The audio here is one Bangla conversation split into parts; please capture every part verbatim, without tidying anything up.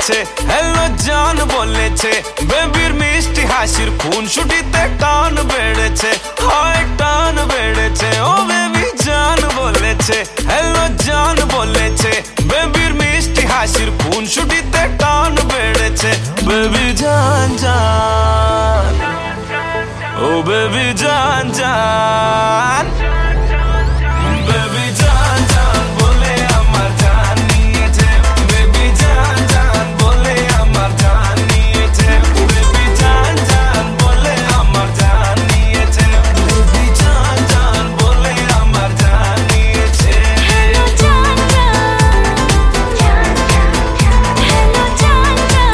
বলেছে, হ্যালো জান বলেছে, বেবির মিষ্টি হাসির খুনসুটিতে টান বেড়েছে, হয় টান বেড়েছে। ও বেবি জান বলেছে, হ্যালো জান বলেছে, বেবির মিষ্টি হাসির খুনসুটিতে টান বেড়েছে। বেবি জান জান, ও বেবি জান জান, বেবি জান জান বলে আমার জান নিয়েছে, বেবি জান জান বলে আমার জান নিয়েছে, বেবি জান জান বলে আমার জান নিয়েছে, বেবি জান জান বলে আমার জান নিয়েছে। হ্যালো জান জান, হ্যালো জান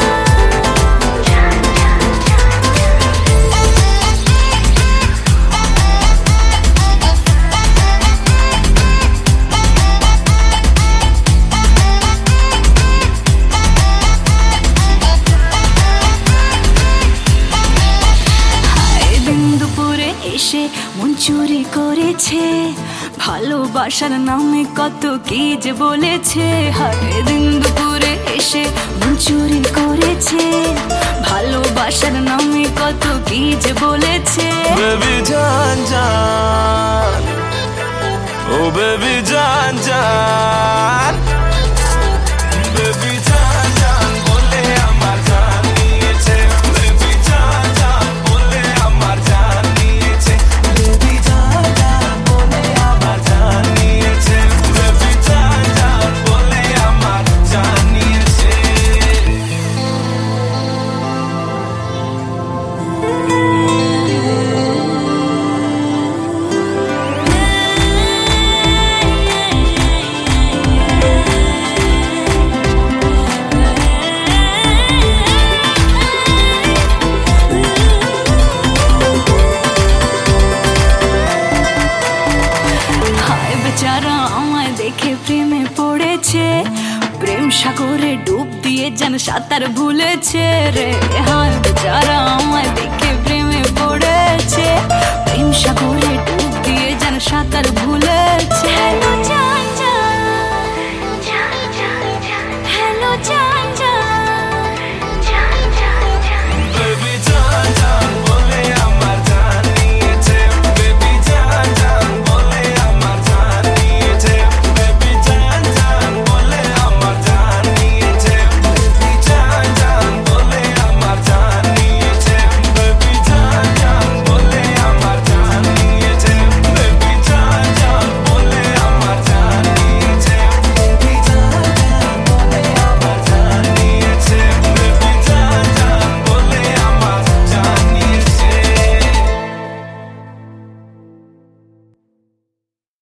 এসে মন চুরি করেছে, ভালোবাসার নামে কত কি যে বলেছে। হায় দিন দুপুরে এসে মন চুরি করেছে, ভালোবাসার নামে কত কি যে বলেছে। বেবি জান জান, ও বেবি জান জান, বেবি জান জান বলে আমার জান নিয়েছে, বেবি জান জান বলে আমার জান নিয়েছে, বেবি জান জান বলে আমার জান নিয়েছে, বেবি জান জান বলে আমার জান নিয়েছে। বেচারা আমায় দেখে প্রেমে পড়েছে, প্রেম সাগরে ডুব দিয়ে যেন সাঁতার ভুলেছে রে। হায় বেচারা আমায় দেখে প্রেমে পড়েছে, প্রেম সাগরে ডুব দিয়ে যেন সাঁতার ভুলেছে।